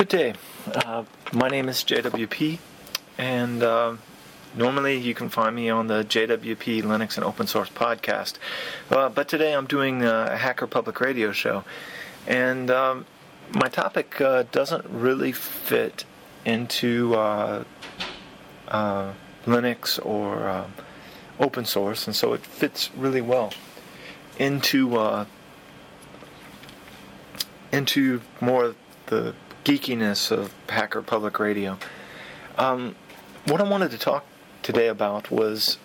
Good day. My name is JWP, and normally you can find me on the JWP Linux and Open Source podcast. But today I'm doing a Hacker Public Radio show, and my topic doesn't really fit into Linux or open source, and so it fits really well into more of the geekiness of Hacker Public Radio. What I wanted to talk today about was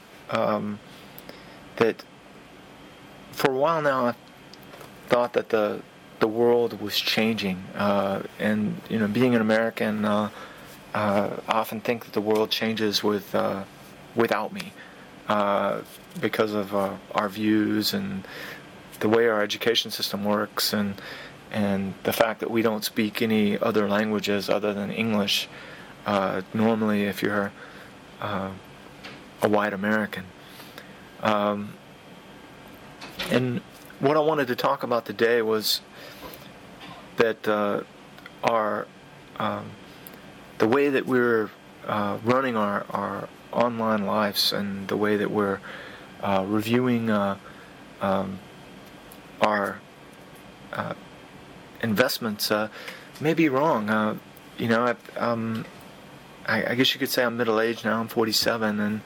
that for a while now I thought that the world was changing, and being an American, I often think that the world changes without me, because of our views and the way our education system works, and the fact that we don't speak any other languages other than English, normally if you're a white American. And what I wanted to talk about today was that the way that we're running our online lives, and the way that we're reviewing our investments may be wrong. I guess you could say I'm middle-aged now. I'm 47, and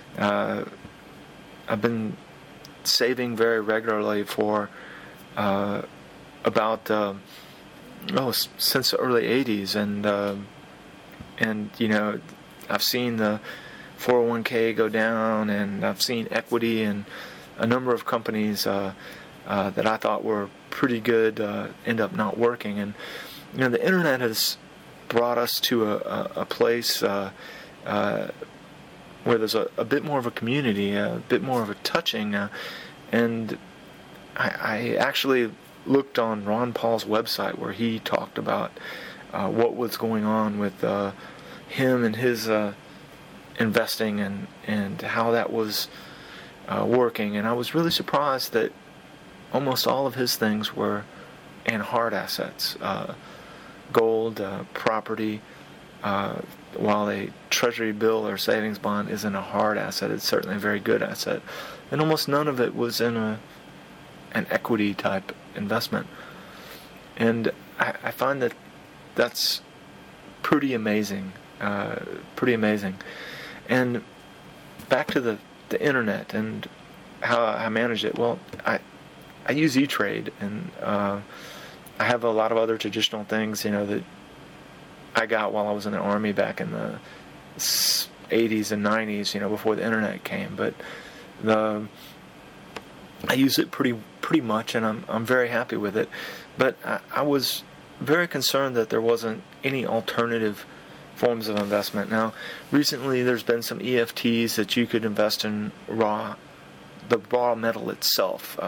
I've been saving very regularly for about since the early 80s, and I've seen the 401k go down, and I've seen equity in a number of companies that I thought were pretty good end up not working. And the internet has brought us to a place where there's a bit more of a community, a bit more of a touching, and I actually looked on Ron Paul's website where he talked about what was going on with him and his investing, and how that was working. And I was really surprised that almost all of his things were in hard assets, gold, property, while a treasury bill or savings bond isn't a hard asset. It's certainly a very good asset, and almost none of it was in an equity type investment. And I find that that's pretty amazing. And back to the internet and how I manage it. Well, I use E-Trade, and I have a lot of other traditional things, that I got while I was in the Army back in the 80s and 90s, before the internet came. But I use it pretty much, and I'm very happy with it. But I was very concerned that there wasn't any alternative forms of investment. Now, recently there's been some EFTs that you could invest in the raw metal itself.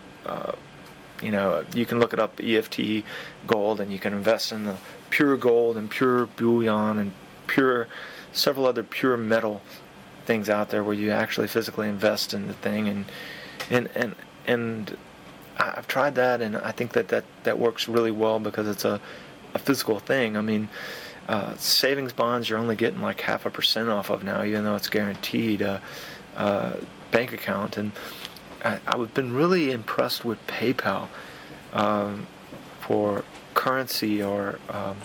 You can look it up, EFT gold, and you can invest in the pure gold and pure bullion and several other pure metal things out there where you actually physically invest in the thing, and I've tried that, and I think that works really well because it's a physical thing. I mean, savings bonds you're only getting like 0.5% off of now, even though it's guaranteed bank account. And I've been really impressed with PayPal for currency or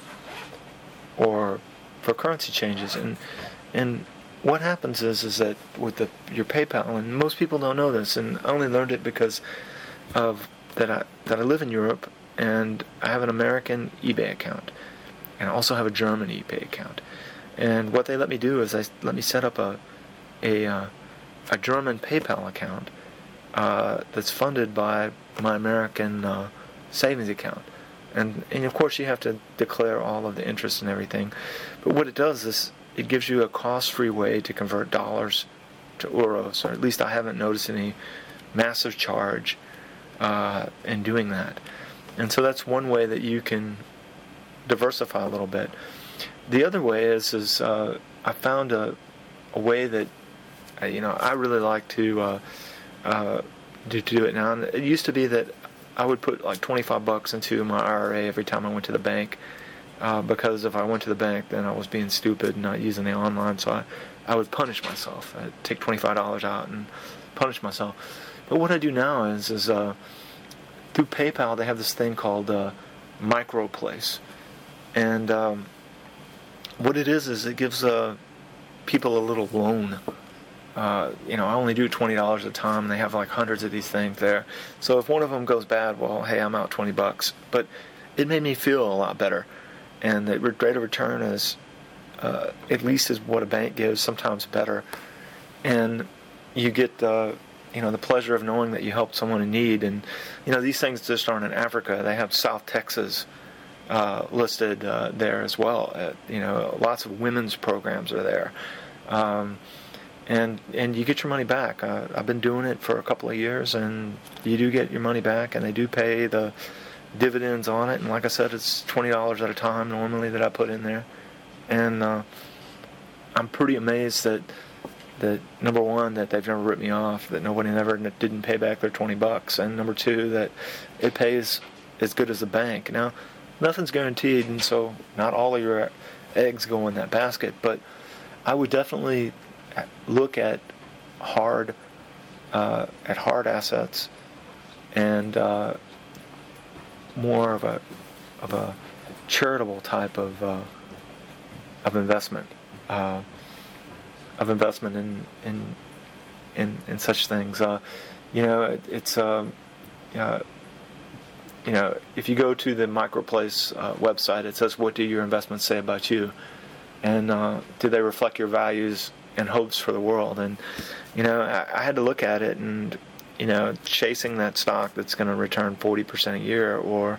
for currency changes. And what happens is that with your PayPal, and most people don't know this, and I only learned it because of that I live in Europe, and I have an American eBay account, and I also have a German eBay account. And what they let me do is let me set up a German PayPal account that's funded by my American savings account, and of course you have to declare all of the interest and everything. But what it does is it gives you a cost-free way to convert dollars to euros, or at least I haven't noticed any massive charge in doing that. And so that's one way that you can diversify a little bit. The other way is I found a way that I really like to do it now. And it used to be that I would put like $25 into my IRA every time I went to the bank, because if I went to the bank, then I was being stupid and not using the online. So I would punish myself. I'd take $25 out and punish myself. But what I do now is through PayPal, they have this thing called MicroPlace. And what it is it gives people a little loan. I only do $20 at a time, and they have like hundreds of these things there. So if one of them goes bad, well, hey, I'm out $20. But it made me feel a lot better. And the rate of return is at least as what a bank gives, sometimes better. And you get the pleasure of knowing that you helped someone in need. And these things just aren't in Africa. They have South Texas listed there as well. Lots of women's programs are there. And you get your money back. I've been doing it for a couple of years, and you do get your money back, and they do pay the dividends on it. And like I said, it's $20 at a time normally that I put in there. And I'm pretty amazed that number one, that they've never ripped me off, that nobody didn't pay back their $20, and number two, that it pays as good as the bank. Now, nothing's guaranteed, and so not all of your eggs go in that basket, but I would definitely look at hard assets and more of a charitable type of investment. Of investment in such things. If you go to the MicroPlace website, it says, "What do your investments say about you?" And do they reflect your values and hopes for the world? And I had to look at it, and chasing that stock that's going to return 40% a year, or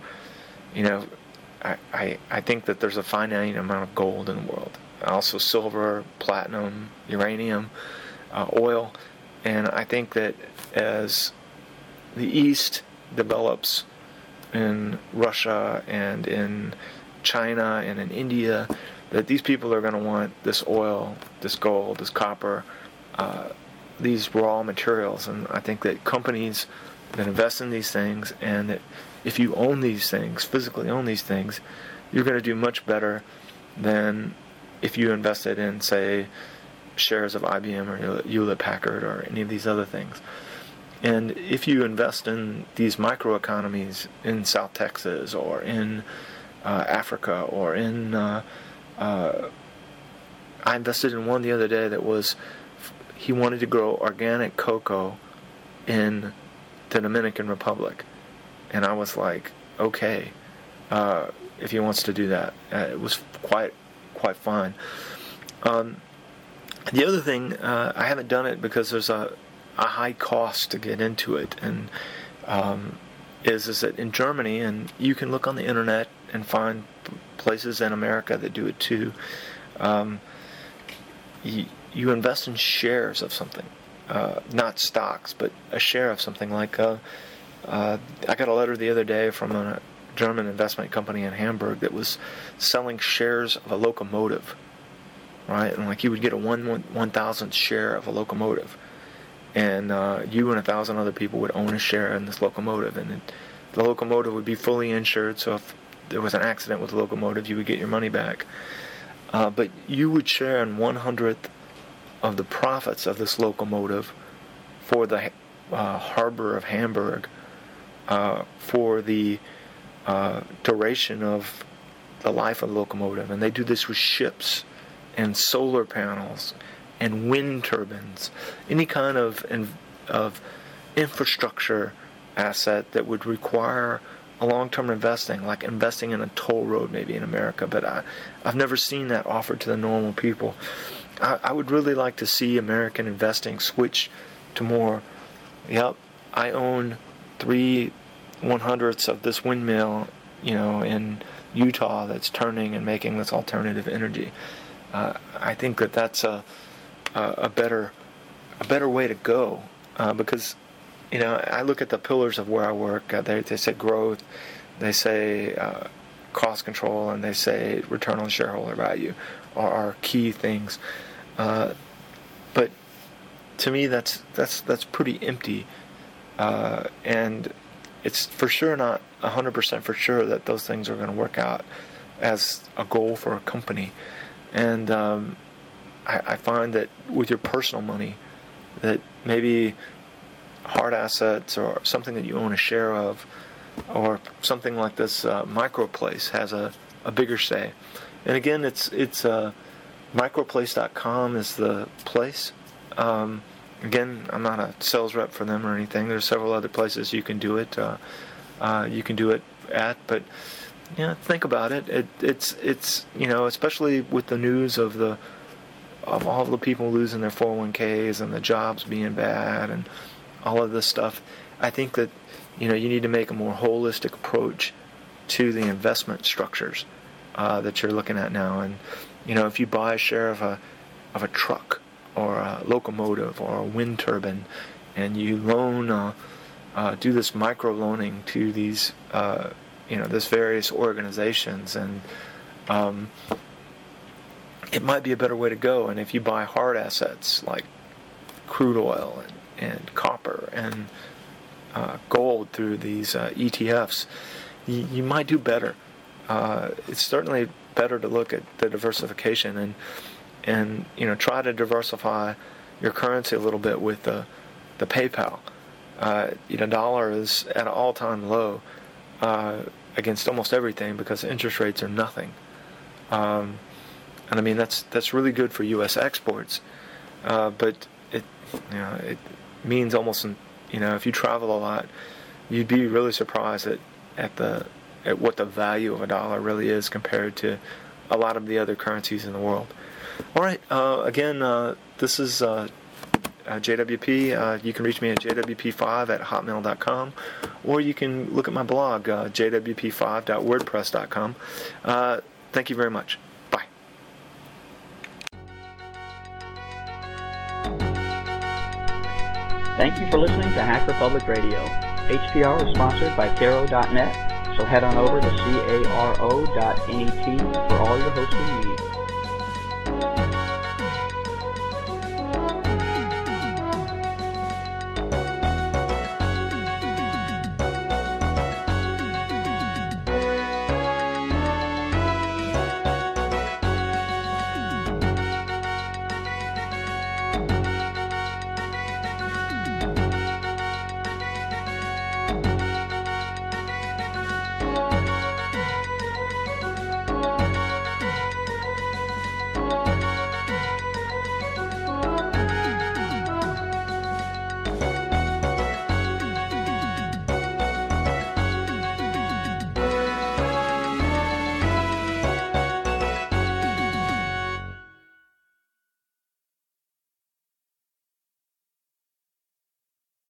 I think that there's a finite amount of gold in the world. Also silver, platinum, uranium, oil. And I think that as the East develops in Russia and in China and in India, that these people are going to want this oil, this gold, this copper, these raw materials. And I think that companies that invest in these things, and that if you own these things, physically own these things, you're going to do much better than if you invested in, say, shares of IBM or Hewlett-Packard or any of these other things. And if you invest in these microeconomies in South Texas or in Africa or in... I invested in one the other day that was... He wanted to grow organic cocoa in the Dominican Republic. And I was like, okay, if he wants to do that. It was quite fine. The other thing, I haven't done it because there's a high cost to get into it, and is that in Germany, and you can look on the internet and find places in America that do it too. You invest in shares of something, not stocks, but a share of something. Like I got a letter the other day from a German investment company in Hamburg that was selling shares of a locomotive, right? And like you would get a 1,000th share of a locomotive, and you and 1,000 other people would own a share in this locomotive, and the locomotive would be fully insured, so if there was an accident with the locomotive, you would get your money back. But you would share in 1/100th of the profits of this locomotive for the harbor of Hamburg, for the duration of the life of the locomotive. And they do this with ships and solar panels and wind turbines, any kind of infrastructure asset that would require a long-term investing, like investing in a toll road maybe in America. But I've never seen that offered to the normal people. I would really like to see American investing switch to more, I own 3/100ths of this windmill, in Utah that's turning and making this alternative energy. I think that that's a better way to go, because I look at the pillars of where I work. They say growth, they say cost control, and they say return on shareholder value are key things. But to me, that's pretty empty, and it's for sure not 100% for sure that those things are going to work out. as a goal for a company. And I find that with your personal money, that maybe hard assets or something that you own a share of, or something like this Microplace has a bigger say. And again, it's microplace.com is the place. Again, I'm not a sales rep for them or anything. There's several other places you can do it. You can do it at, but think about it. It's especially with the news of all the people losing their 401ks and the jobs being bad and all of this stuff. I think that you need to make a more holistic approach to the investment structures that you're looking at now. And if you buy a share of a truck or a locomotive or a wind turbine, and you loan, do this micro loaning to these, this various organizations, and it might be a better way to go. And if you buy hard assets like crude oil and copper and gold through these ETFs, you might do better. It's certainly better to look at the diversification and try to diversify your currency a little bit with the PayPal. Dollar is at an all-time low against almost everything because interest rates are nothing. And I mean that's really good for U.S. exports, but it means almost if you travel a lot, you'd be really surprised at what the value of a dollar really is compared to a lot of the other currencies in the world. All right, again, this is JWP. You can reach me at jwp5@hotmail.com, or you can look at my blog, jwp5.wordpress.com. Thank you very much. Bye. Thank you for listening to Hacker Public Radio. HPR is sponsored by Caro.net, so head on over to caro.net for all your hosting needs.